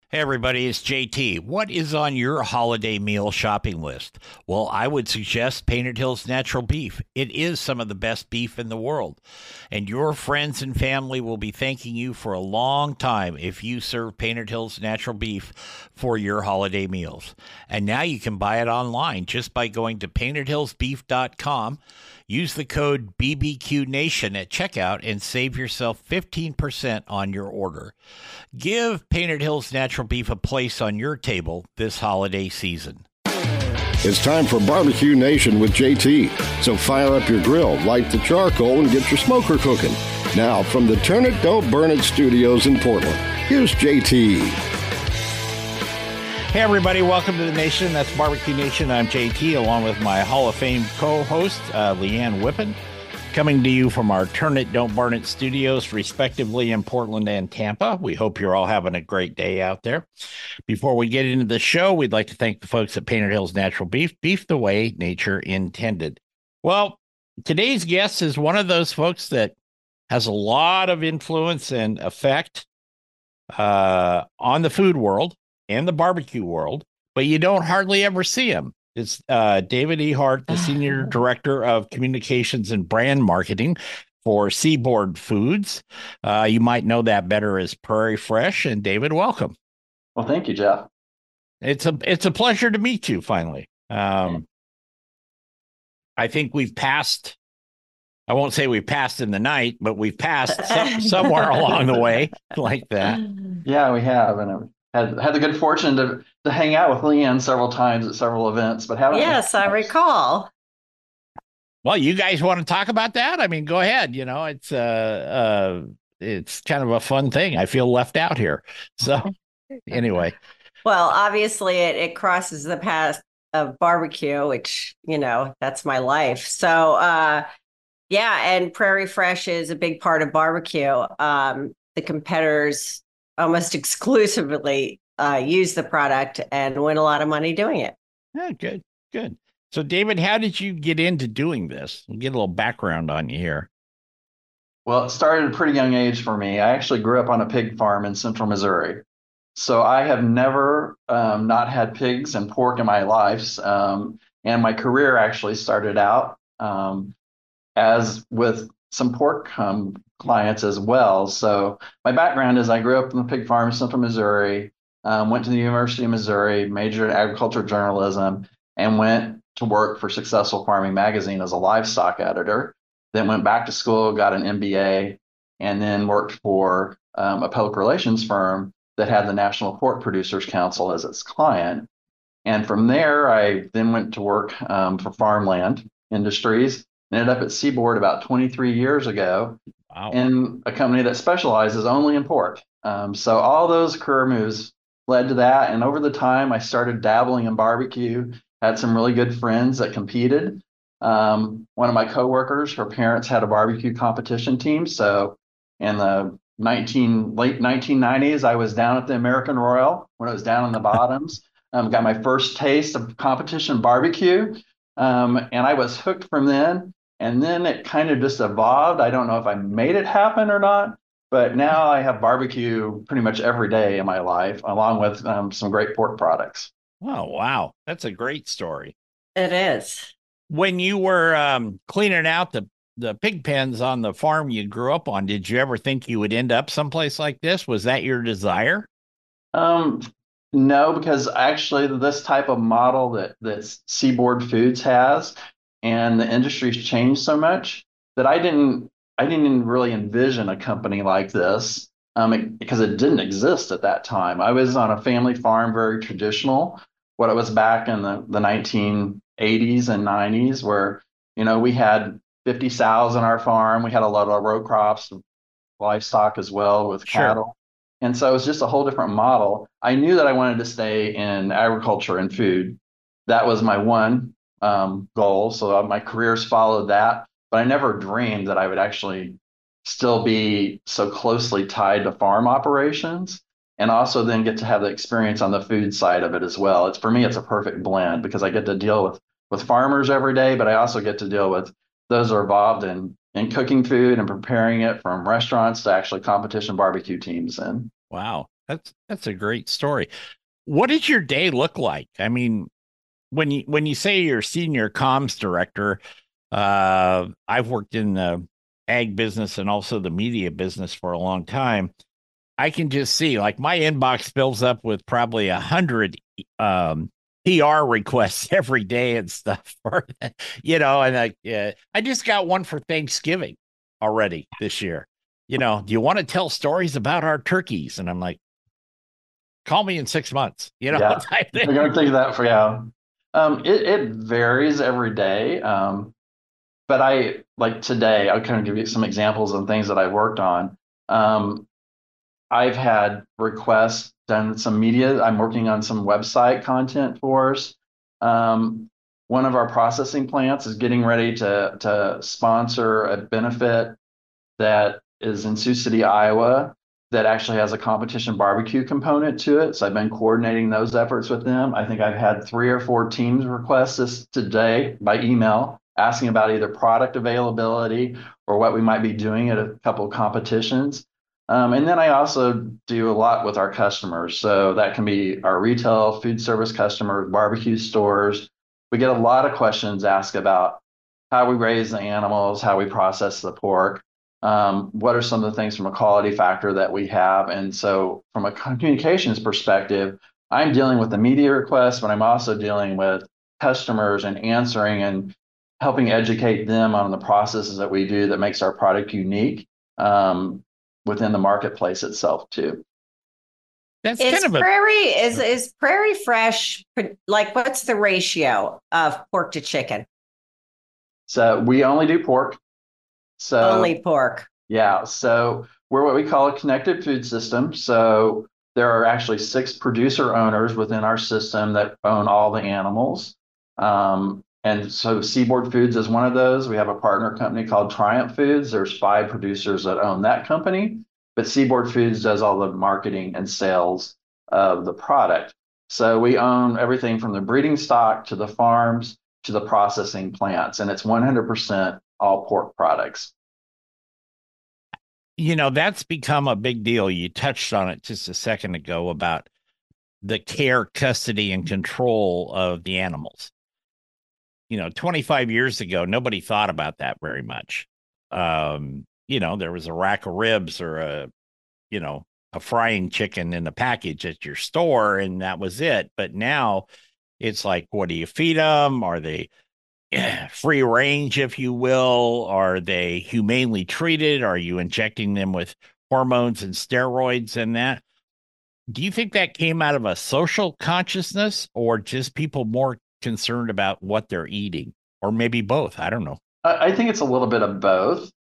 Hey everybody, it's JT. What is on your holiday meal shopping list? Well, I would suggest Painted Hills Natural Beef. It is some of the best beef in the world, and your friends and family will be thanking you for a long time if you serve Painted Hills Natural Beef for your holiday meals. And now you can buy it online just by going to paintedhillsbeef.com. Use the code BBQ Nation at checkout and save yourself 15% on your order. Give Painted Hills Natural Beef a place on your table this holiday season. It's time for Barbecue Nation with JT. So fire up your grill, light the charcoal, and get your smoker cooking. Now, from the Turn It, Don't Burn It studios in Portland, here's JT. Hey, everybody. Welcome to the Nation. That's Barbecue Nation. I'm JT, along with my Hall of Fame co-host, Leanne Whippen, coming to you from our Turn It, Don't Burn It studios, respectively in Portland and Tampa. We hope you're all having a great day out there. Before we get into the show, we'd like to thank the folks at Painted Hills Natural Beef, beef the way nature intended. Well, today's guest is one of those folks that has a lot of influence and effect on the food world and the barbecue world, but you don't hardly ever see him. It's David Ehart, the Senior Director of Communications and Brand Marketing for Seaboard Foods. You might know that better as Prairie Fresh. And David, welcome. Well, thank you, Jeff. It's a pleasure to meet you finally. I think we've passed, I won't say we've passed in the night, but we've passed somewhere along the way like that. Yeah, we have. And had the good fortune to hang out with Leanne several times at several events, but haven't. Yes, I recall. Well, you guys want to talk about that? I mean, go ahead. You know, it's kind of a fun thing. I feel left out here. So anyway. Well, obviously it crosses the path of barbecue, which, that's my life. So, yeah, and Prairie Fresh is a big part of barbecue. The competitors almost exclusively use the product and win a lot of money doing it. Yeah, good. So, David, how did you get into doing this? We'll get a little background on you here. Well, it started at a pretty young age for me. I actually grew up on a pig farm in central Missouri. So I have never not had pigs and pork in my life. And my career actually started out as with some pork clients as well. So my background is I grew up on the pig farm in central Missouri, went to the University of Missouri, majored in agricultural journalism, and went to work for Successful Farming Magazine as a livestock editor. Then went back to school, got an MBA, and then worked for a public relations firm that had the National Pork Producers Council as its client. And from there, I then went to work for Farmland Industries, ended up at Seaboard about 23 years ago. Wow. In a company that specializes only in pork. So all those career moves led to that. And over the time, I started dabbling in barbecue, had some really good friends that competed. One of my coworkers, her parents had a barbecue competition team. So in the late 1990s, I was down at the American Royal when it was down in the bottoms. Got my first taste of competition barbecue. And I was hooked from then. And then it kind of just evolved. I don't know if I made it happen or not, but now I have barbecue pretty much every day in my life, along with some great pork products. Oh, wow. That's a great story. It is. When you were cleaning out the pig pens on the farm you grew up on, did you ever think you would end up someplace like this? Was that your desire? No, because actually this type of model that Seaboard Foods has and the industry's changed so much that I didn't really envision a company like this because it didn't exist at that time. I was on a family farm, very traditional, what it was back in the 1980s and 90s, where, we had 50 sows on our farm. We had a lot of row crops, livestock as well with cattle. And so it's just a whole different model. I knew that I wanted to stay in agriculture and food. That was my one goal. So my careers followed that, but I never dreamed that I would actually still be so closely tied to farm operations and also then get to have the experience on the food side of it as well. For me, it's a perfect blend because I get to deal with farmers every day, but I also get to deal with those who are involved in cooking food and preparing it from restaurants to actually competition barbecue teams. And wow, That's a great story. What does your day look like? I mean, when you say you're senior comms director, I've worked in the ag business and also the media business for a long time. I can just see like my inbox fills up with probably 100 PR requests every day and stuff for, and I just got one for Thanksgiving already this year. Do you want to tell stories about our turkeys? And I'm like, call me in 6 months, Yeah, type they're thing. going to take that for yeah. It varies every day. But I like today, I'll kind of give you some examples of things that I've worked on. I've had requests, done some media. I'm working on some website content for us. One of our processing plants is getting ready to sponsor a benefit that is in Sioux City, Iowa, that actually has a competition barbecue component to it. So I've been coordinating those efforts with them. I think I've had 3 or 4 teams request this today by email, asking about either product availability or what we might be doing at a couple of competitions. And then I also do a lot with our customers. So that can be our retail, food service customers, barbecue stores. We get a lot of questions asked about how we raise the animals, how we process the pork. What are some of the things from a quality factor that we have? And so from a communications perspective, I'm dealing with the media requests, but I'm also dealing with customers and answering and helping educate them on the processes that we do that makes our product unique within the marketplace itself too. That's Is kind of a Prairie is Prairie Fresh like what's the ratio of pork to chicken? So we only do pork. So Only pork. yeah, so we're what we call a connected food system. So there are actually 6 producer owners within our system that own all the animals. And so Seaboard Foods is one of those. We have a partner company called Triumph Foods. There's 5 producers that own that company, but Seaboard Foods does all the marketing and sales of the product. So we own everything from the breeding stock to the farms to the processing plants, and it's 100% all pork products. That's become a big deal. You touched on it just a second ago about the care, custody, and control of the animals. 25 years ago, nobody thought about that very much. There was a rack of ribs or a frying chicken in a package at your store, and that was it. But now it's like, what do you feed them? Are they free range, if you will? Are they humanely treated? Are you injecting them with hormones and steroids and that? Do you think that came out of a social consciousness or just people more concerned about what they're eating, or maybe both? I don't know. I think it's a little bit of both.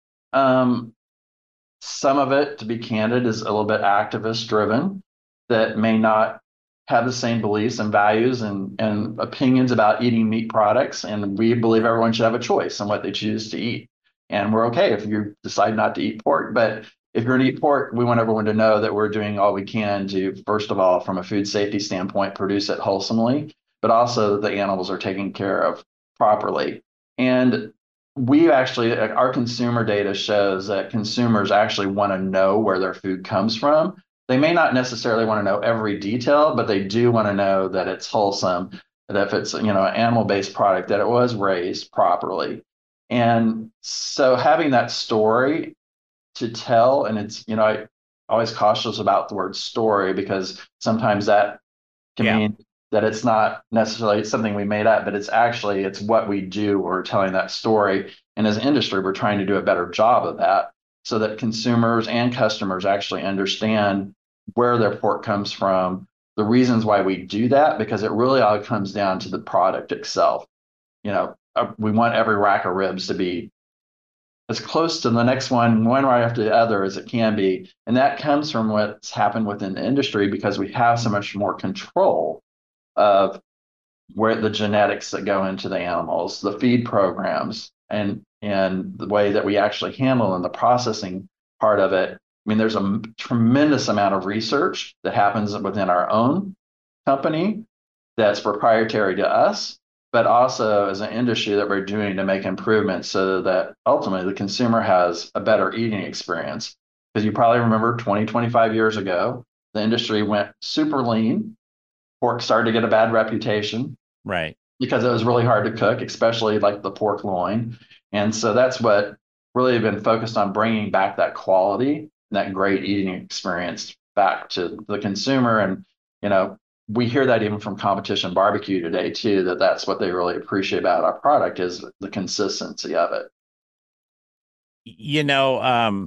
Some of it, to be candid, is a little bit activist driven that may not have the same beliefs and values and opinions about eating meat products. And we believe everyone should have a choice on what they choose to eat. And we're okay if you decide not to eat pork. But if you're going to eat pork, we want everyone to know that we're doing all we can to, first of all, from a food safety standpoint, produce it wholesomely, but also the animals are taken care of properly. And we actually, our consumer data shows that consumers actually want to know where their food comes from. They may not necessarily want to know every detail, but they do want to know that it's wholesome, that if it's, an animal-based product, that it was raised properly. And so having that story to tell, and it's, I always cautious about the word story because sometimes that can mean that it's not necessarily something we made up, but it's what we do. We're telling that story. And as an industry, we're trying to do a better job of that so that consumers and customers actually understand where their pork comes from, the reasons why we do that, because it really all comes down to the product itself. We want every rack of ribs to be as close to the next one right after the other as it can be. And that comes from what's happened within the industry because we have so much more control of where the genetics that go into the animals, the feed programs, and the way that we actually handle and the processing part of it. I mean, there's a tremendous amount of research that happens within our own company that's proprietary to us, but also as an industry that we're doing to make improvements so that ultimately the consumer has a better eating experience. Because you probably remember 20, 25 years ago, the industry went super lean. Pork started to get a bad reputation Right. because it was really hard to cook, especially like the pork loin. And so that's what really been focused on, bringing back that quality, that great eating experience back to the consumer. And, you know, we hear that even from competition barbecue today too, that that's what they really appreciate about our product is the consistency of it. You know,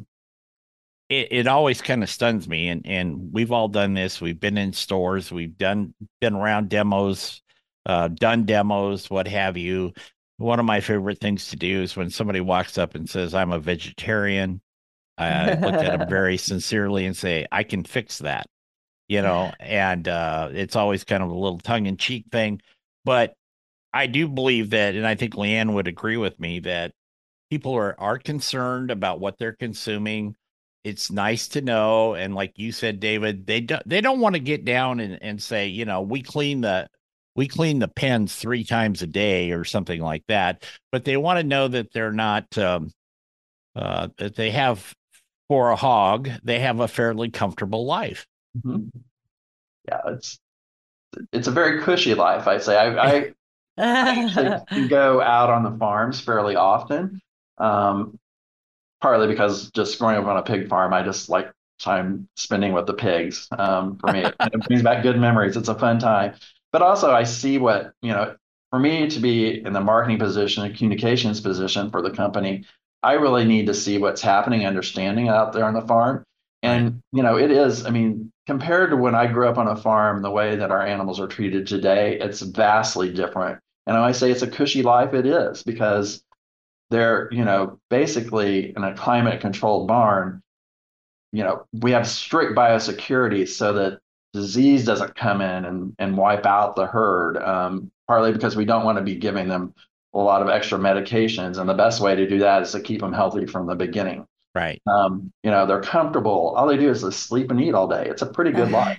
it always kind of stuns me, and we've all done this. We've been in stores, been around demos, done demos, what have you. One of my favorite things to do is when somebody walks up and says, "I'm a vegetarian," I look at them very sincerely and say, "I can fix that," and it's always kind of a little tongue in cheek thing, but I do believe that, and I think Leanne would agree with me that people are concerned about what they're consuming. It's nice to know, and like you said, David, they don't want to get down and say, we clean the pens 3 times a day or something like that, but they want to know that they're not that they have, for a hog, they have a fairly comfortable life. Mm-hmm. Yeah, it's a very cushy life, I'd say. I actually go out on the farms fairly often, partly because just growing up on a pig farm, I just like time spending with the pigs. For me, it brings back good memories. It's a fun time. But also, I see what, for me to be in the marketing position and communications position for the company, I really need to see what's happening, understanding out there on the farm. And, it is, I mean, compared to when I grew up on a farm, the way that our animals are treated today, it's vastly different. And when I say it's a cushy life, it is because they're, basically in a climate controlled barn, we have strict biosecurity so that disease doesn't come in and wipe out the herd, partly because we don't want to be giving them a lot of extra medications. And the best way to do that is to keep them healthy from the beginning. Right. They're comfortable. All they do is sleep and eat all day. It's a pretty good life.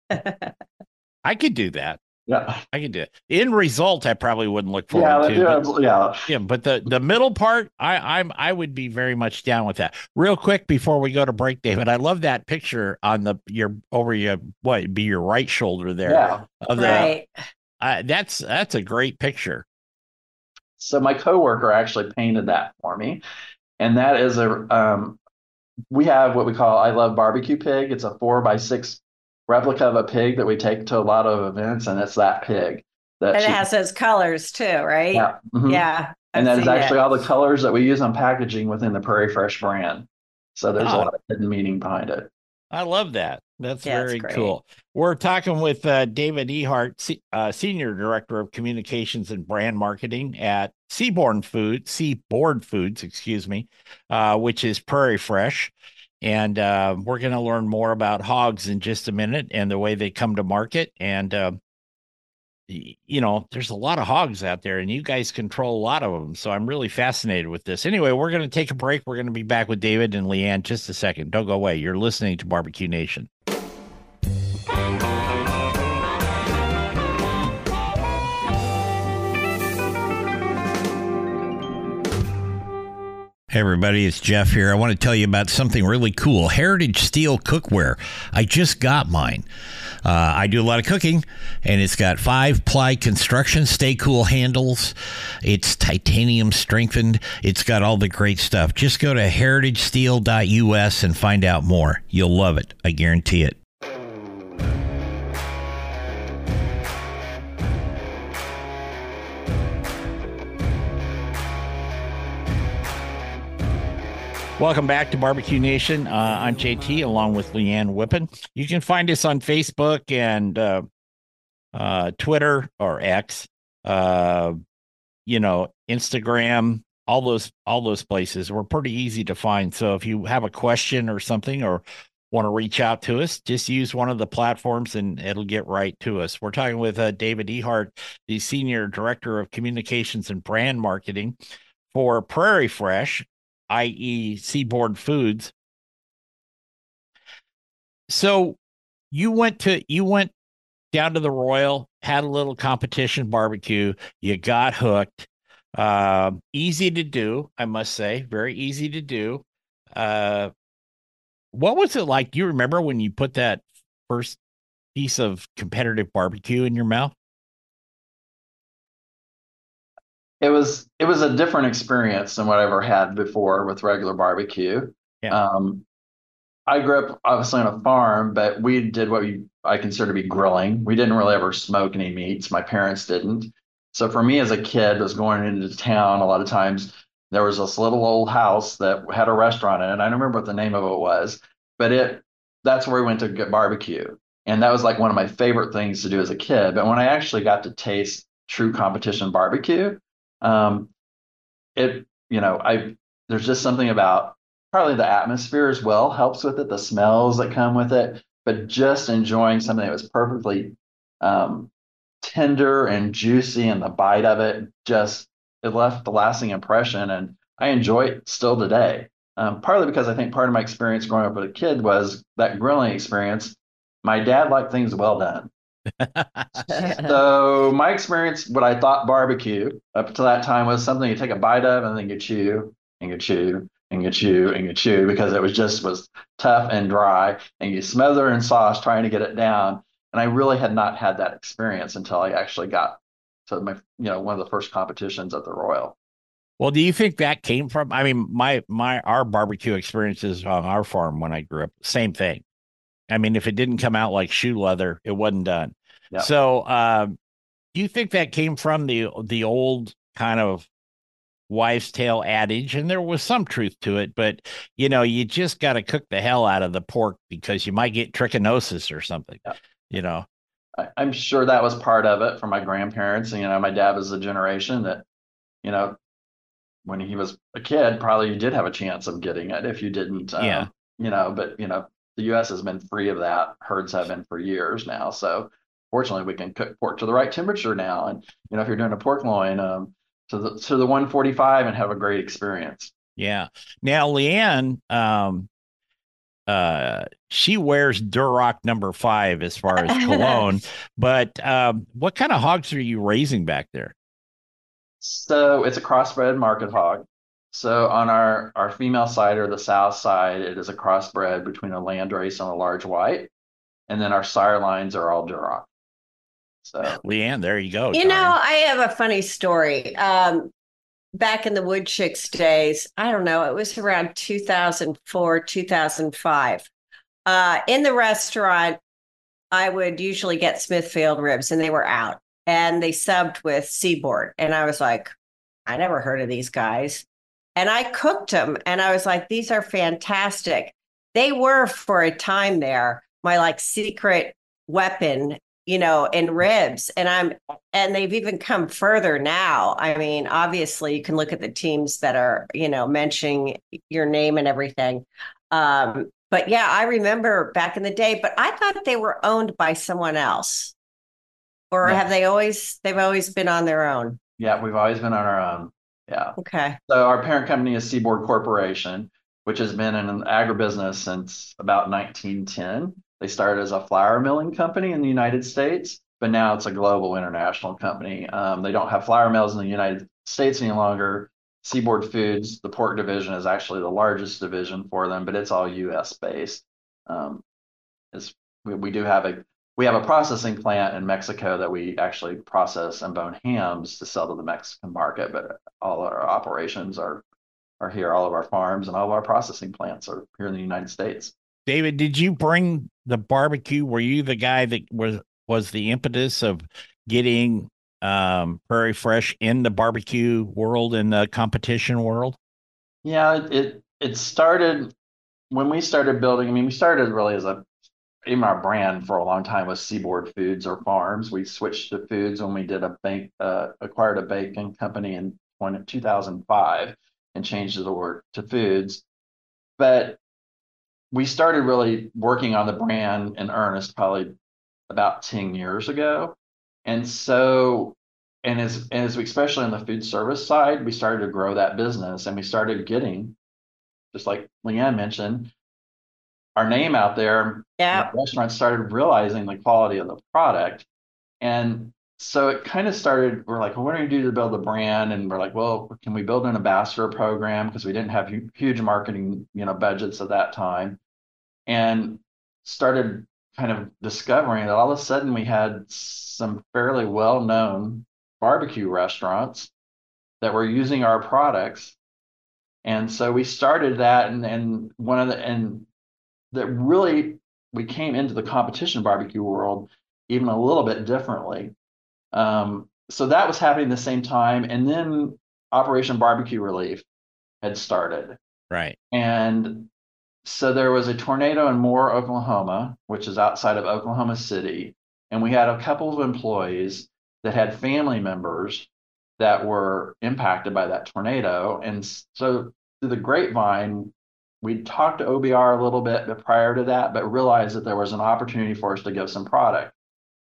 I could do that. Yeah, I could do it. In result, I probably wouldn't look forward to. Yeah. But the middle part, I would be very much down with that. Real quick before we go to break, David, I love that picture on your right shoulder there. Yeah. Right. That's a great picture. So my coworker actually painted that for me, and that is we have what we call I Love Barbecue Pig. It's a 4x6 replica of a pig that we take to a lot of events, and it's that pig. And it has those colors too, right? Yeah. Mm-hmm. Yeah. And that is actually all the colors that we use on packaging within the Prairie Fresh brand. So there's a lot of hidden meaning behind it. I love that. That's very cool. We're talking with David Ehart, Senior Director of Communications and Brand Marketing at Seaboard Foods, which is Prairie Fresh. And we're going to learn more about hogs in just a minute and the way they come to market. And, there's a lot of hogs out there and you guys control a lot of them. So I'm really fascinated with this. Anyway, we're going to take a break. We're going to be back with David and Leanne just a second. Don't go away. You're listening to Barbecue Nation. Hey everybody, it's Jeff here. I want to tell you about something really cool. Heritage Steel Cookware. I just got mine. I do a lot of cooking, and it's got 5-ply construction, stay cool handles. It's titanium strengthened. It's got all the great stuff. Just go to heritagesteel.us and find out more. You'll love it. I guarantee it. Welcome back to Barbecue Nation. I'm JT along with Leanne Whippen. You can find us on Facebook and Twitter or X, Instagram, all those places. We're pretty easy to find. So if you have a question or something or want to reach out to us, just use one of the platforms and it'll get right to us. We're talking with David Ehart, the Senior Director of Communications and Brand Marketing for Prairie Fresh, i.e. Seaboard Foods. So you went down to the Royal, had a little competition barbecue, you got hooked. Easy to do, I must say, very easy to do. What was it like? Do you remember when you put that first piece of competitive barbecue in your mouth? It was a different experience than what I ever had before with regular barbecue. Yeah. I grew up obviously on a farm, but we did what I consider to be grilling. We didn't really ever smoke any meats. My parents didn't. So for me as a kid, was going into town a lot of times. There was this little old house that had a restaurant in it. I don't remember what the name of it was, but that's where we went to get barbecue. And that was like one of my favorite things to do as a kid. But when I actually got to taste true competition barbecue, um, I there's just something about probably the atmosphere as well helps with it, the smells that come with it, but just enjoying something that was perfectly um, tender and juicy, and the bite of it just it left the lasting impression, and I enjoy it still today. Partly because I think part of my experience growing up as a kid was that grilling experience. My dad liked things well done. So my experience, what I thought barbecue up to that time was something you take a bite of and then you chew and you chew and you chew and you chew because it was tough and dry and you smother in sauce trying to get it down. And I really had not had that experience until I actually got to one of the first competitions at the Royal. Well, do you think that came from? I mean, our barbecue experiences on our farm when I grew up, same thing. I mean, if it didn't come out like shoe leather, it wasn't done. Yeah. So, do you think that came from the old kind of wives' tale adage? And there was some truth to it, but you just got to cook the hell out of the pork because you might get trichinosis or something. Yeah. I'm sure that was part of it from my grandparents. And, my dad was a generation that, when he was a kid, probably you did have a chance of getting it if you didn't. Yeah. But the U.S. has been free of that. Herds have been for years now. So fortunately, we can cook pork to the right temperature now. And if you're doing a pork loin, to the 145 and have a great experience. Yeah. Now, Leanne, she wears Duroc #5 as far as cologne, but what kind of hogs are you raising back there? So it's a crossbred market hog. So on our female side or the south side, it is a crossbred between a landrace and a large white. And then our sire lines are all Duroc. So Leanne, there you go. I have a funny story. Back in the Wood Chicks days, I don't know, it was around 2004, 2005. In the restaurant, I would usually get Smithfield ribs and they were out and they subbed with Seaboard. And I was like, I never heard of these guys. And I cooked them and I was like, these are fantastic. They were for a time there, my secret weapon, in ribs. And they've even come further now. I mean, obviously you can look at the teams that are, mentioning your name and everything. But yeah, I remember back in the day, but I thought they were owned by someone else. Or Yeah. they've always been on their own? Yeah, we've always been on our own. Yeah. Okay. So our parent company is Seaboard Corporation, which has been in an agribusiness since about 1910. They started as a flour milling company in the United States, but now it's a global international company. They don't have flour mills in the United States any longer. Seaboard Foods, the pork division, is actually the largest division for them, but it's all U.S. based. We have a processing plant in Mexico that we actually process and bone hams to sell to the Mexican market, but all our operations are here. All of our farms and all of our processing plants are here in the United States. David, did you bring the barbecue? Were you the guy that was the impetus of getting Prairie Fresh in the barbecue world, in the competition world? Yeah, it started when we started building. I mean, we started really as even our brand for a long time was Seaboard Foods or Farms. We switched to Foods when we did acquired a bacon company in 2005 and changed the word to Foods. But we started really working on the brand in earnest probably about 10 years ago. And so, as we, especially on the food service side, we started to grow that business and we started getting, just like Leanne mentioned, our name out there. Yeah. Restaurants started realizing the quality of the product. And so it kind of started, we're like, well, what do we do to build the brand? And we're like, well, can we build an ambassador program? Because we didn't have huge marketing, budgets at that time. And started kind of discovering that all of a sudden we had some fairly well-known barbecue restaurants that were using our products. And so we started that, and that really, we came into the competition barbecue world even a little bit differently. So that was happening at the same time. And then Operation Barbecue Relief had started. Right. And so there was a tornado in Moore, Oklahoma, which is outside of Oklahoma City. And we had a couple of employees that had family members that were impacted by that tornado. And so through the grapevine, we talked to OBR a little bit prior to that, but realized that there was an opportunity for us to give some product.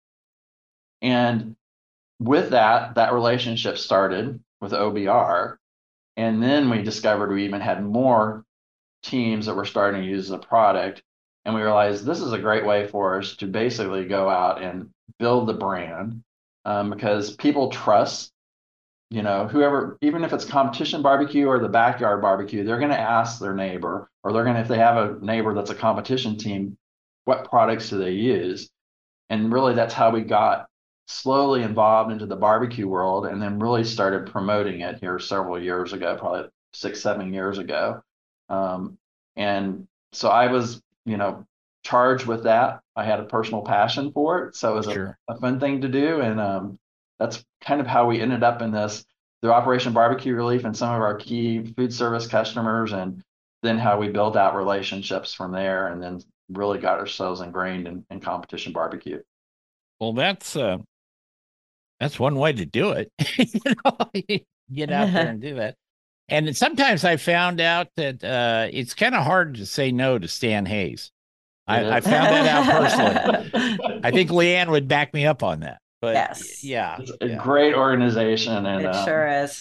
And with that relationship started with OBR. And then we discovered we even had more teams that were starting to use the product. And we realized this is a great way for us to basically go out and build the brand, because people trust, whoever, even if it's competition barbecue or the backyard barbecue, they're going to ask their neighbor, or if they have a neighbor that's a competition team, what products do they use? And really that's how we got slowly involved into the barbecue world, and then really started promoting it here several years ago, probably 6-7 years ago. And so I was, charged with that. I had a personal passion for it. So it was a fun thing to do. And that's kind of how we ended up in this through Operation Barbecue Relief and some of our key food service customers, and then how we built out relationships from there, and then really got ourselves ingrained in competition barbecue. Well, that's one way to do it. Get out there and do that. And sometimes I found out that it's kind of hard to say no to Stan Hayes. I found that out personally. I think Leanne would back me up on that. But yes, it's a great organization, and it sure is.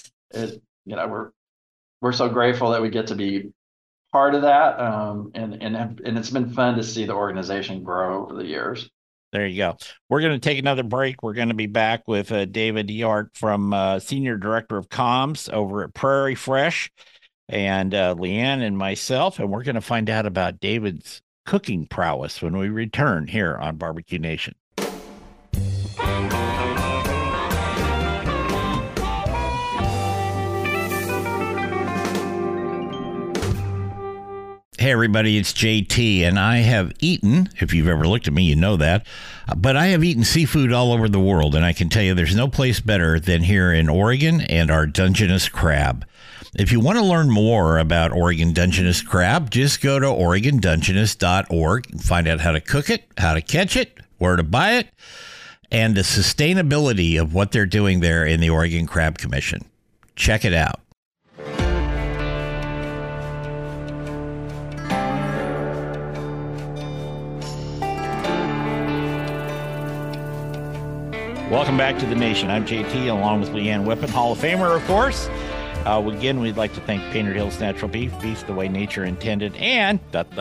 We're so grateful that we get to be part of that, and it's been fun to see the organization grow over the years. There you go. We're going to take another break. We're going to be back with David Ehart from Senior Director of Comms over at Prairie Fresh, and Leanne and myself, and we're going to find out about David's cooking prowess when we return here on Barbecue Nation. Hey, everybody, it's JT, and I have eaten, if you've ever looked at me, you know that, but I have eaten seafood all over the world, and I can tell you there's no place better than here in Oregon and our Dungeness crab. If you want to learn more about Oregon Dungeness crab, just go to OregonDungeness.org and find out how to cook it, how to catch it, where to buy it, and the sustainability of what they're doing there in the Oregon Crab Commission. Check it out. Welcome back to the Nation. I'm JT, along with Leanne Whippen, Hall of Famer, of course. Again, we'd like to thank Painted Hills Natural Beef the way nature intended, and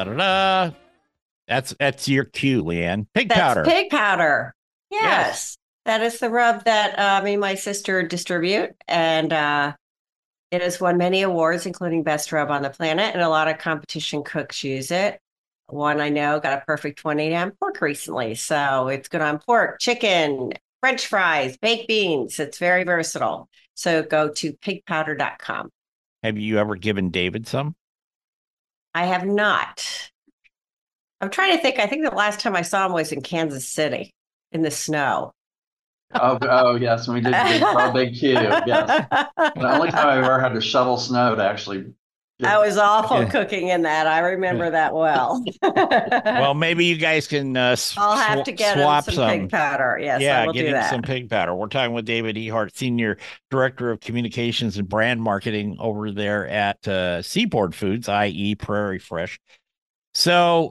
that's your cue, Leanne. Pig powder. Pig powder. Yes. That is the rub that me and my sister distribute, and it has won many awards, including Best Rub on the Planet, and a lot of competition cooks use it. One I know got a perfect 20 on pork recently, so it's good on pork, chicken, French fries, baked beans. It's very versatile. So go to pigpowder.com. Have you ever given David some? I have not. I'm trying to think. I think the last time I saw him was in Kansas City in the snow. Oh yes, we did Big Q. Yes. The only time I ever had to shovel snow to actually. I was awful cooking in that. I remember that well. Well, maybe you guys can I'll have to get swap some pig powder. Yes, I will do that. Some pig powder. We're talking with David Ehart, Senior Director of Communications and Brand Marketing over there at Seaboard Foods, i.e. Prairie Fresh. So,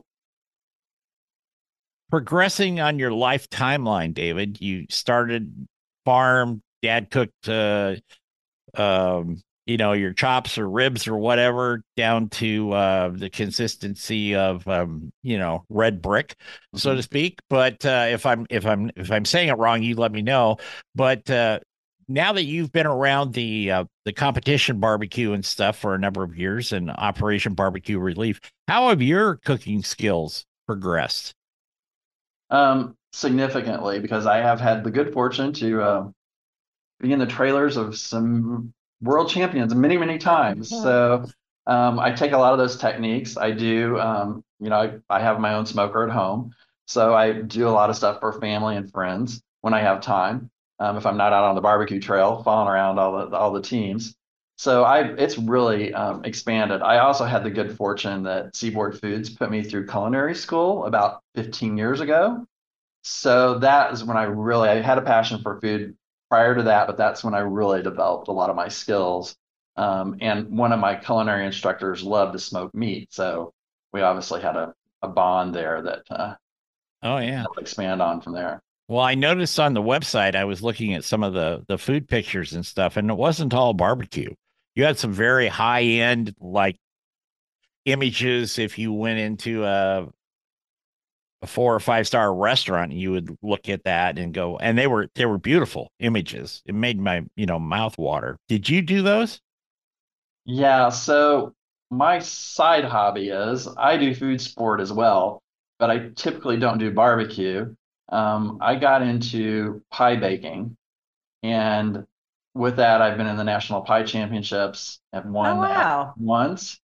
progressing on your life timeline, David, you started farm, dad cooked your chops or ribs or whatever, down to the consistency of red brick, so to speak. But if I'm saying it wrong, you let me know. But now that you've been around the competition barbecue and stuff for a number of years, and Operation Barbecue Relief, how have your cooking skills progressed? Significantly, because I have had the good fortune to be in the trailers of some world champions many, many times. So I take a lot of those techniques. I do, I have my own smoker at home. So I do a lot of stuff for family and friends when I have time. If I'm not out on the barbecue trail, following around all the teams. So it's really expanded. I also had the good fortune that Seaboard Foods put me through culinary school about 15 years ago. So that is when I had a passion for food prior to that, but that's when I really developed a lot of my skills. And one of my culinary instructors loved to smoke meat. So we obviously had a bond there that Oh yeah. I'll expand on from there. Well, I noticed on the website I was looking at some of the food pictures and stuff, and it wasn't all barbecue. You had some very high end like images. If you went into a 4 or 5 star restaurant, you would look at that and go, and they were beautiful images. It made my mouth water. Did you do those? Yeah, so my side hobby is I do food sport as well, but I typically don't do barbecue. I got into pie baking, and with that, I've been in the National Pie Championships. I've Oh, won that wow. once.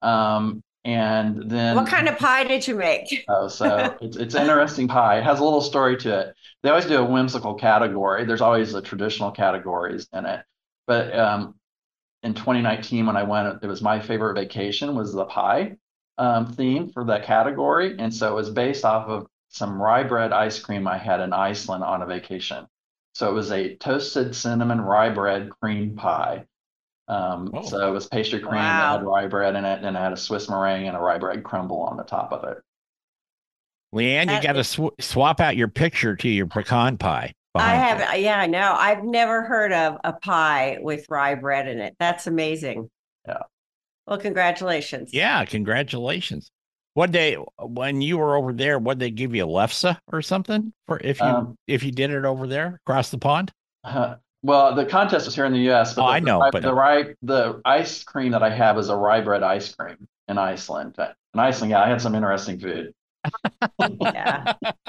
And What then kind of pie did you make? so it's interesting pie. It has a little story to it. They always do a whimsical category. There's always the traditional categories in it. But in 2019 when I went, it was my favorite vacation was the pie theme for that category. And so it was based off of some rye bread ice cream I had in Iceland on a vacation. So it was a toasted cinnamon rye bread cream pie. Oh, So it was pastry cream that had Wow. rye bread in it, and it had a Swiss meringue and a rye bread crumble on the top of it. Leanne, you That got to swap out your picture to your pecan pie I behind you. have, yeah, I know. I've never heard of a pie with rye bread in it. That's amazing. Yeah. Well, congratulations. Yeah, congratulations. What day when you were over there, what they give you lefse or something for Um, if you did it over there across the pond? well, the contest was here in the U.S., Oh, but I know, but the ice cream that I have is a rye bread ice cream in Iceland. In Iceland, yeah, I had some interesting food, Yeah,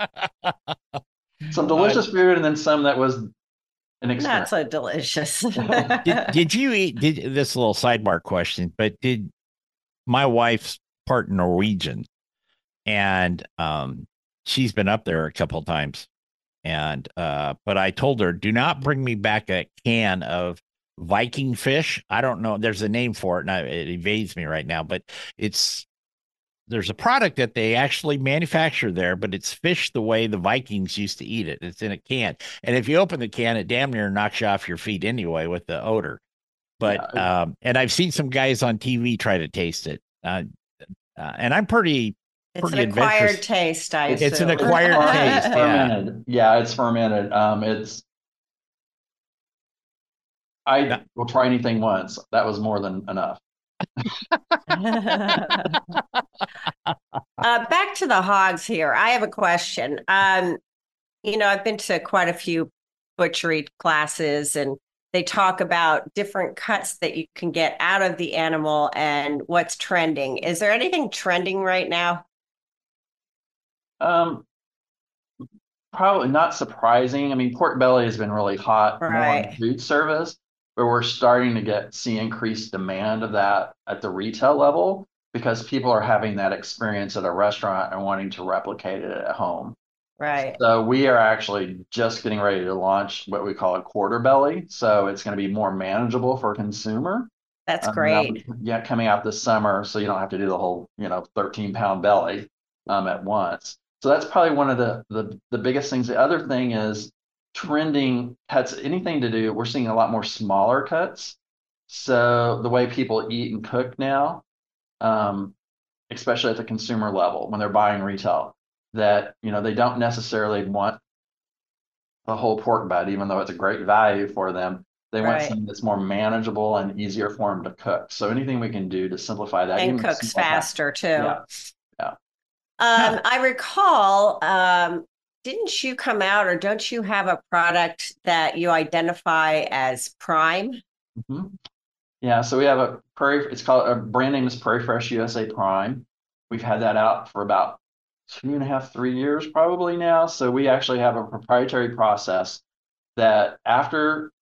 some uh, delicious food, and then some that was an not experience. so delicious. did you eat did this little sidebar question, but did my wife's part Norwegian and she's been up there a couple of times and but I told her do not bring me back a can of Viking fish. I don't know, there's a name for it and it evades me right now, but it's there's a product that they actually manufacture there, but it's fish the way the Vikings used to eat it. It's in a can, and if you open the can, it damn near knocks you off your feet anyway with the odor. But Yeah, and I've seen some guys on TV try to taste it, and I'm It's an pretty acquired adventurous. taste, I It's an assume. acquired it's taste, yeah. fermented. Yeah, it's fermented. I Not- will try anything once. That was more than enough. Back to the hogs here. I have a question. I've been to quite a few butchery classes and they talk about different cuts that you can get out of the animal and what's trending. Is there anything trending right now? Um, Probably not surprising. I mean, pork belly has been really hot more in Right, food service, but we're starting to see increased demand of that at the retail level because people are having that experience at a restaurant and wanting to replicate it at home. right. So we are actually just getting ready to launch what we call a quarter belly. So it's going to be more manageable for a consumer. That's That'll great. be, yeah, coming out this summer, so you don't have to do the whole, 13-pound belly at once. So that's probably one of the biggest things. The other thing is trending cuts, anything to do, we're seeing a lot more smaller cuts. So the way people eat and cook now, um, especially at the consumer level when they're buying retail, that they don't necessarily want the whole pork butt, even though it's a great value for them. They want Right. something that's more manageable and easier for them to cook. So anything we can do to simplify that, And even cooks small pack. faster too. Yeah, yeah. I recall, didn't you come out or don't you have a product that you identify as Prime? hmm Yeah, so we have a Prairie, it's called, a brand name is Prairie Fresh USA Prime. We've had that out for about 2.5, 3 years probably now. So we actually have a proprietary process that after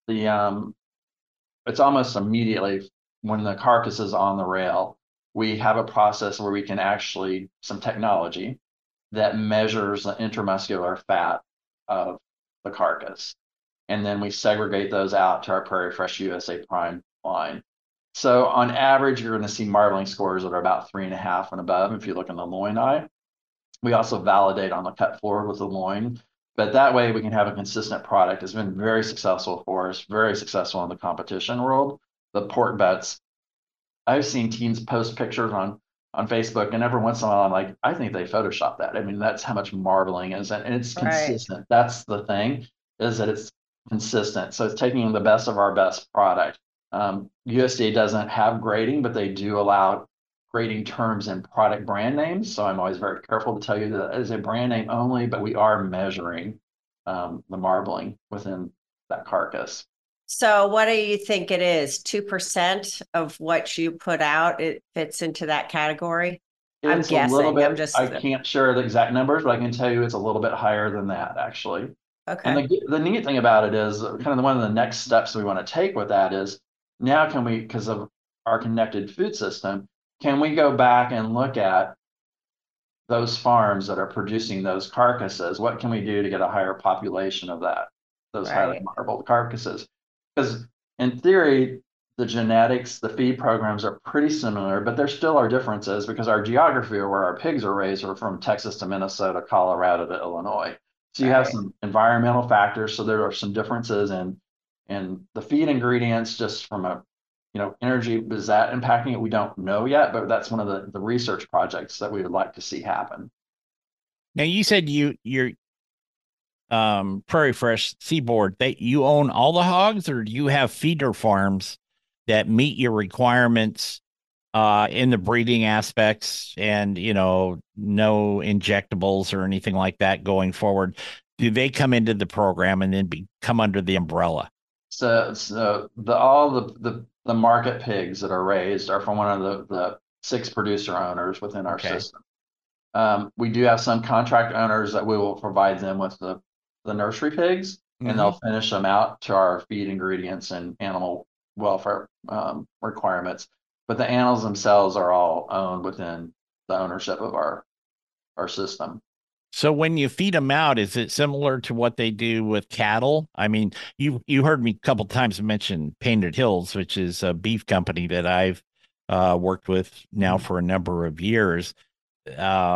it's almost immediately when the carcass is on the rail, we have a process where we can actually, some technology that measures the intramuscular fat of the carcass. And then we segregate those out to our Prairie Fresh USA Prime line. So on average, you're going to see marbling scores that are about 3.5 and above if you look in the loin eye. We also validate on the cut floor with the loin, but that way we can have a consistent product. It's been very successful for us, very successful in the competition world. The pork butts, I've seen teens post pictures on Facebook, and every once in a while I'm like, I think they photoshopped that. I mean, that's how much marbling is, and it's consistent. That's the thing, is that it's consistent. So it's taking the best of our best product. USDA doesn't have grading, but they do allow grading terms and product brand names. So I'm always very careful to tell you that it is a brand name only, but we are measuring the marbling within that carcass. So what do you think it is? 2% of what you put out, it fits into that category? I'm guessing. A little bit, I can't share the exact numbers, but I can tell you it's a little bit higher than that, actually. Okay. And the neat thing about it is kind of one of the next steps we want to take with that is now can we, because of our connected food system, can we go back and look at those farms that are producing those carcasses? What can we do to get a higher population of that, those highly marbled carcasses? Because in theory, the genetics, the feed programs are pretty similar, but there still are differences because our geography or where our pigs are raised are from Texas to Minnesota, Colorado to Illinois. So you have some environmental factors. So there are some differences in the feed ingredients just from a, energy. Is that impacting it? We don't know yet, but that's one of the research projects that we would like to see happen. Now you said you're Prairie Fresh Seaboard, you own all the hogs, or do you have feeder farms that meet your requirements in the breeding aspects and, no injectables or anything like that going forward? Do they come into the program and then come under the umbrella? So all the market pigs that are raised are from one of the 6 producer owners within our system. We do have some contract owners that we will provide them with the nursery pigs, and they'll finish them out to our feed ingredients and animal welfare requirements. But the animals themselves are all owned within the ownership of our system. So when you feed them out, is it similar to what they do with cattle? I mean, you heard me a couple times mention Painted Hills, which is a beef company that I've worked with now for a number of years. They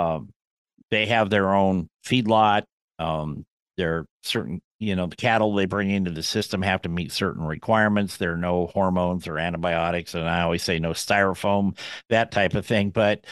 have their own feedlot. There are certain, the cattle they bring into the system have to meet certain requirements. There are no hormones or antibiotics. And I always say no styrofoam, that type of thing. But,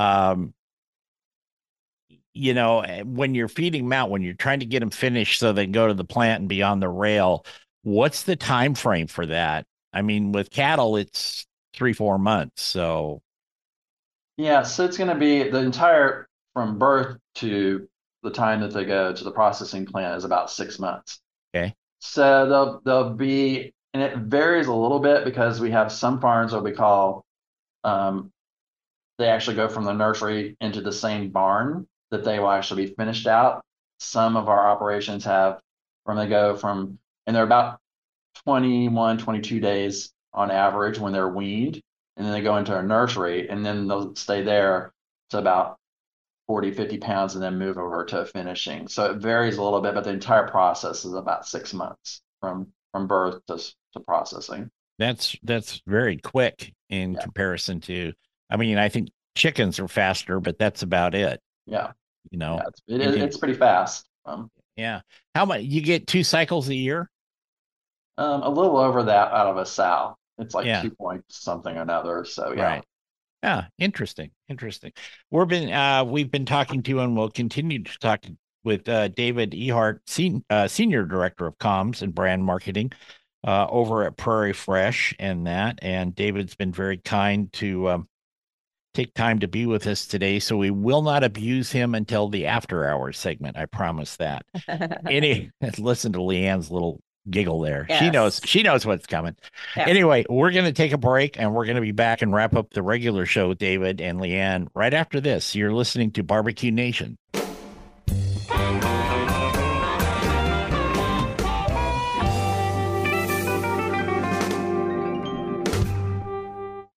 when you're feeding them out, when you're trying to get them finished so they can go to the plant and be on the rail, what's the time frame for that? I mean, with cattle, it's 3-4 months. So. Yeah. So it's going to be the entire from birth to the time that they go to the processing plant is about 6 months. Okay. So they'll be, and it varies a little bit because we have some farms that we call, they actually go from the nursery into the same barn that they will actually be finished out. Some of our operations have and they're about 21, 22 days on average when they're weaned, and then they go into a nursery, and then they'll stay there to about 40, 50 pounds and then move over to finishing. So it varies a little bit, but the entire process is about 6 months from birth to processing. That's very quick in comparison to, I think chickens are faster, but that's about it. Yeah. Yeah, it's pretty fast. Yeah. How much you get 2 cycles a year? A little over that out of a sow. It's like 2 point something or another. So yeah. Right. Yeah, interesting. We've been talking to, and we'll continue to talk with David Ehart, Senior Director of Comms and Brand Marketing over at Prairie Fresh, and David's been very kind to take time to be with us today. So we will not abuse him until the after hours segment. I promise that. Listen to Leanne's little giggle there. Yes. She knows what's coming. Yeah. Anyway, we're going to take a break, and we're going to be back and wrap up the regular show, David and Leanne, right after this. You're listening to Barbecue Nation.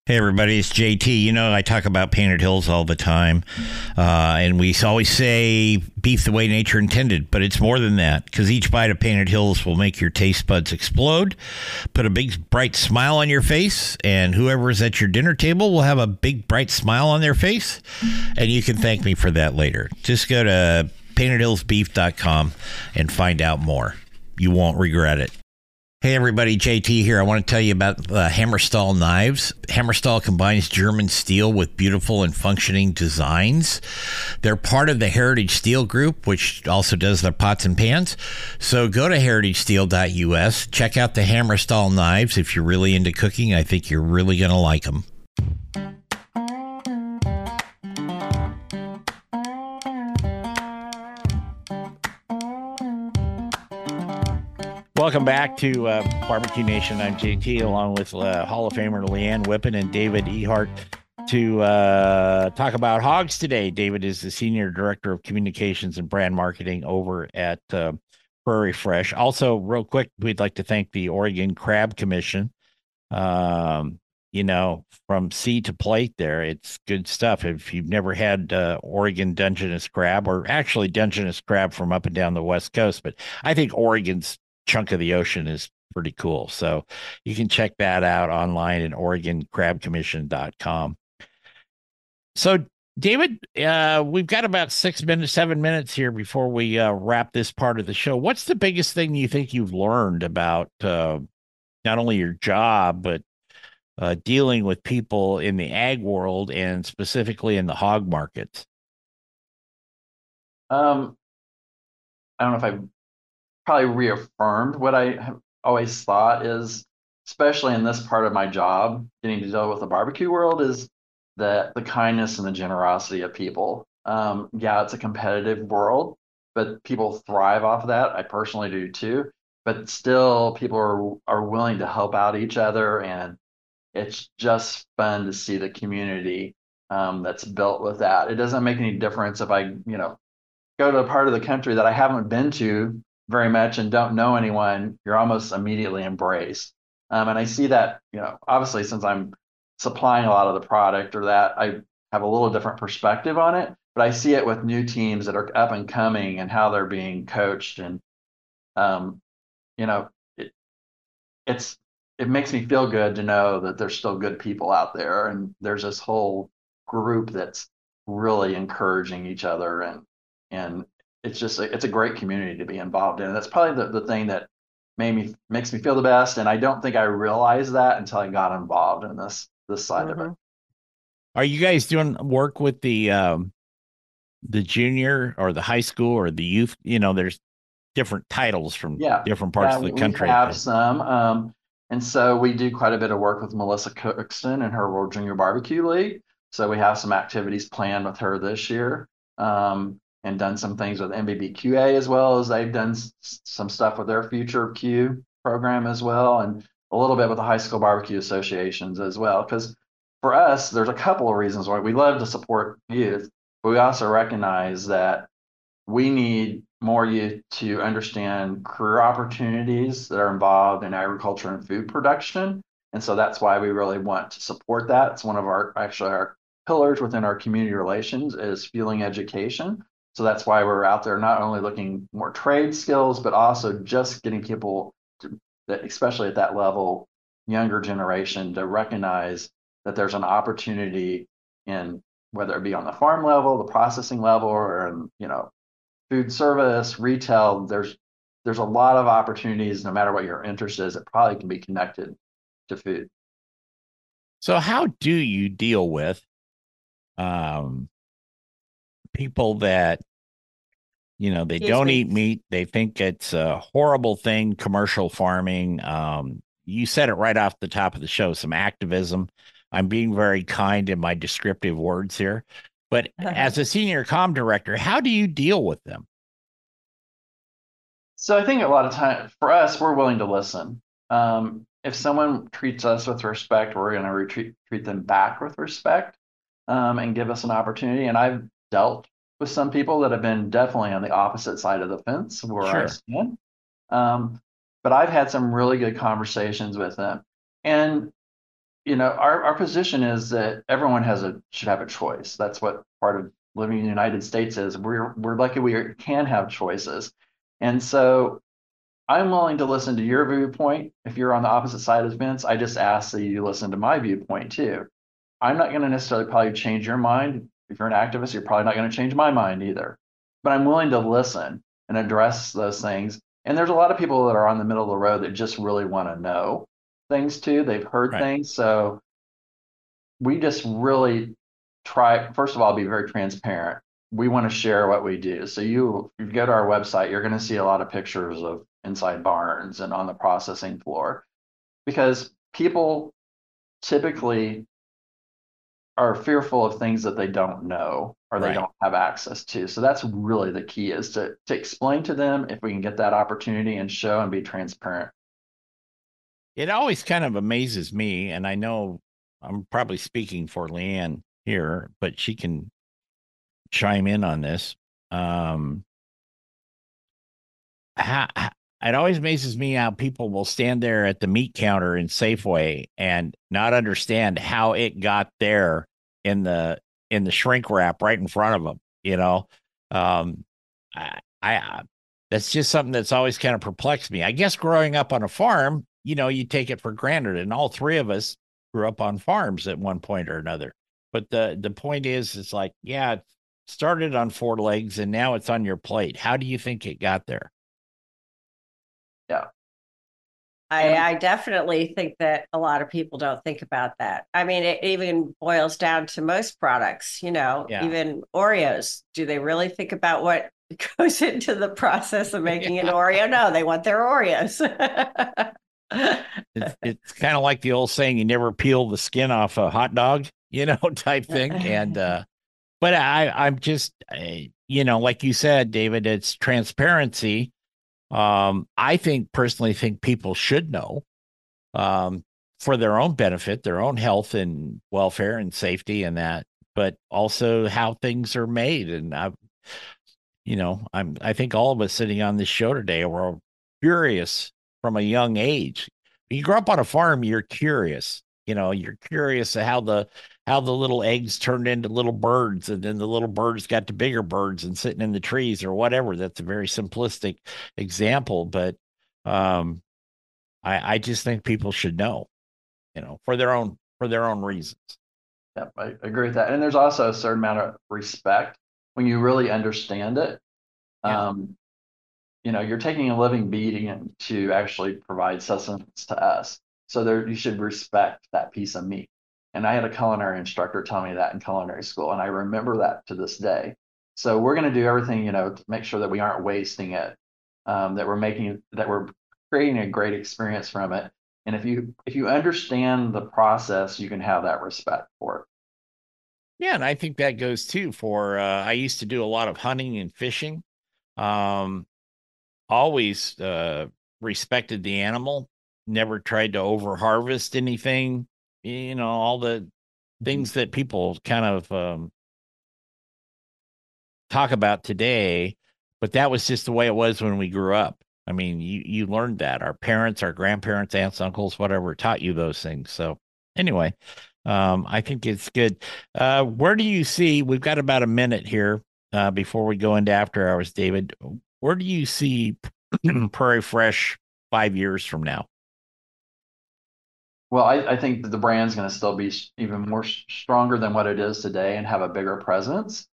Hey, everybody, it's JT. You know, I talk about Painted Hills all the time, and we always say beef the way nature intended, but it's more than that, because each bite of Painted Hills will make your taste buds explode, put a big, bright smile on your face, and whoever is at your dinner table will have a big, bright smile on their face, and you can thank me for that later. Just go to paintedhillsbeef.com and find out more. You won't regret it. Hey everybody, JT here. I want to tell you about Hammerstall knives. Hammerstall combines German steel with beautiful and functioning designs. They're part of the Heritage Steel Group, which also does their pots and pans. So go to heritagesteel.us. Check out the Hammerstall knives. If you're really into cooking, I think you're really going to like them. Welcome back to Barbecue Nation. I'm JT, along with Hall of Famer Leanne Whippen and David Ehart to talk about hogs today. David is the Senior Director of Communications and Brand Marketing over at Prairie Fresh. Also, real quick, we'd like to thank the Oregon Crab Commission. You know, from sea to plate there, it's good stuff. If you've never had Oregon Dungeness crab, or actually Dungeness crab from up and down the West Coast, but I think Oregon's chunk of the ocean is pretty cool. So you can check that out online at OregonCrabCommission.com. So David, we've got about 7 minutes here before we wrap this part of the show. What's the biggest thing you think you've learned about not only your job, but dealing with people in the ag world and specifically in the hog markets? I don't know if I've probably reaffirmed what I have always thought is, especially in this part of my job, getting to deal with the barbecue world, is the kindness and the generosity of people. Yeah, it's a competitive world, but people thrive off of that. I personally do too. But still, people are willing to help out each other, and it's just fun to see the community that's built with that. It doesn't make any difference if I, go to a part of the country that I haven't been to very much and don't know anyone. You're almost immediately embraced. And I see that, obviously, since I'm supplying a lot of the product or that, I have a little different perspective on it, but I see it with new teams that are up and coming and how they're being coached. And, it makes me feel good to know that there's still good people out there. And there's this whole group that's really encouraging each other. And it's just, it's a great community to be involved in. And that's probably the thing that makes me feel the best. And I don't think I realized that until I got involved in this side of it. Are you guys doing work with the junior or the high school or the youth? There's different titles from different parts of the country. We have some. And so we do quite a bit of work with Melissa Cookston and her World Junior Barbecue League. So we have some activities planned with her this year. And done some things with MBBQA, as well as they've done some stuff with their Future Q program as well, and a little bit with the high school barbecue associations as well. Because for us, there's a couple of reasons why we love to support youth, but we also recognize that we need more youth to understand career opportunities that are involved in agriculture and food production. And so that's why we really want to support that. It's one of our pillars within our community relations is fueling education. So that's why we're out there not only looking more trade skills, but also just getting people that, especially at that level, younger generation, to recognize that there's an opportunity in whether it be on the farm level, the processing level, or in, food service, retail. There's a lot of opportunities, no matter what your interest is, it probably can be connected to food. So how do you deal with people that, they don't eat meat? They think it's a horrible thing, commercial farming. You said it right off the top of the show, some activism. I'm being very kind in my descriptive words here. But as a senior comm director, how do you deal with them? So I think a lot of times for us, we're willing to listen. If someone treats us with respect, we're going to treat them back with respect and give us an opportunity. And I've dealt with some people that have been definitely on the opposite side of the fence where I stand. But I've had some really good conversations with them. And, our position is that everyone should have a choice. That's what part of living in the United States is. We're lucky we can have choices. And so I'm willing to listen to your viewpoint. If you're on the opposite side of the fence, I just ask that you listen to my viewpoint too. I'm not going to necessarily probably change your mind. If you're an activist, you're probably not going to change my mind either. But I'm willing to listen and address those things. And there's a lot of people that are on the middle of the road that just really want to know things too. They've heard Right. things. So we just really try, first of all, be very transparent. We want to share what we do. So if you go to our website, you're going to see a lot of pictures of inside barns and on the processing floor, because people typically are fearful of things that they don't know or they Right. don't have access to. So that's really the key, is to explain to them, if we can get that opportunity, and show and be transparent. It always kind of amazes me, and I know I'm probably speaking for Leanne here, but she can chime in on this. It always amazes me how people will stand there at the meat counter in Safeway and not understand how it got there in the shrink wrap right in front of them. Um, I that's just something that's always kind of perplexed me. I guess growing up on a farm, you take it for granted, and all three of us grew up on farms at one point or another. But the point is, it's like, yeah, it started on four legs and now it's on your plate. How do you think it got there? Yeah. I definitely think that a lot of people don't think about that. I mean, it even boils down to most products, Yeah. even Oreos. Do they really think about what goes into the process of making an Oreo? No, they want their Oreos. It's kind of like the old saying, you never peel the skin off a hot dog, type thing. And but I'm just like you said, David, it's transparency. I personally think people should know, for their own benefit, their own health and welfare and safety and that, but also how things are made. And I think all of us sitting on this show today were curious from a young age. You grow up on a farm, you're curious. You're curious how the little eggs turned into little birds, and then the little birds got to bigger birds and sitting in the trees or whatever. That's a very simplistic example, but I just think people should know, for their own reasons. Yep, I agree with that. And there's also a certain amount of respect when you really understand it. Yeah. You're taking a living being to actually provide sustenance to us. So you should respect that piece of meat. And I had a culinary instructor tell me that in culinary school, and I remember that to this day. So we're going to do everything, to make sure that we aren't wasting it, that we're creating a great experience from it. And if you understand the process, you can have that respect for it. Yeah, and I think that goes too for I used to do a lot of hunting and fishing. Always respected the animal, never tried to over harvest anything, all the things that people kind of talk about today, but that was just the way it was when we grew up. I mean, you learned that. Our parents, our grandparents, aunts, uncles, whatever, taught you those things. So anyway, I think it's good. Where do you see, we've got about a minute here before we go into after hours, David. Where do you see Prairie Fresh 5 years from now? Well, I think that the brand's going to still be even more stronger than what it is today and have a bigger presence.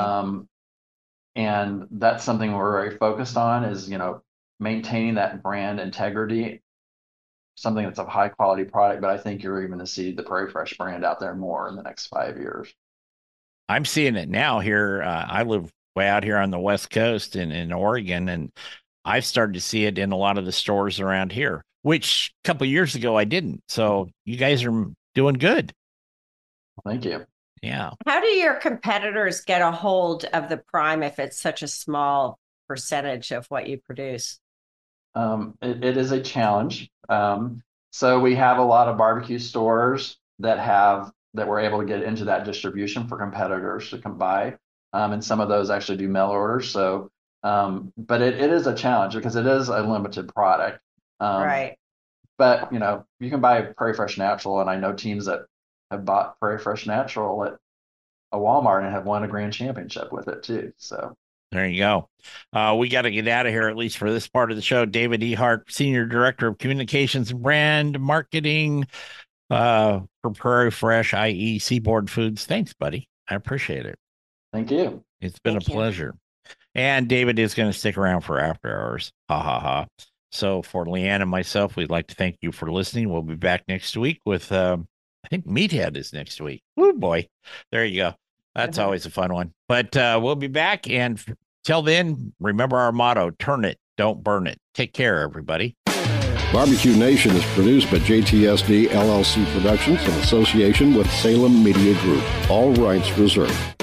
And that's something we're very focused on, is, maintaining that brand integrity, something that's a high quality product. But I think you're even going to see the Prairie Fresh brand out there more in the next 5 years. I'm seeing it now here. I live way out here on the West Coast in Oregon, and I've started to see it in a lot of the stores around here, which a couple of years ago I didn't. So you guys are doing good. Thank you. Yeah. How do your competitors get a hold of the Prime if it's such a small percentage of what you produce? It is a challenge. So we have a lot of barbecue stores that we're able to get into that distribution for competitors to come buy. And some of those actually do mail orders. So, but it is a challenge because it is a limited product. Right. But you can buy Prairie Fresh Natural, and I know teams that have bought Prairie Fresh Natural at a Walmart and have won a grand championship with it too. So there you go. We got to get out of here, at least for this part of the show. David Ehart, Senior Director of Communications and Brand Marketing for Prairie Fresh, i.e. Seaboard Foods. Thanks, buddy. I appreciate it. Thank you. It's been a pleasure. And David is going to stick around for after hours. Ha, ha, ha. So for Leanne and myself, we'd like to thank you for listening. We'll be back next week with, I think Meathead is next week. Oh, boy. There you go. That's always a fun one. But we'll be back. And till then, remember our motto, turn it, don't burn it. Take care, everybody. Barbecue Nation is produced by JTSD LLC Productions in association with Salem Media Group. All rights reserved.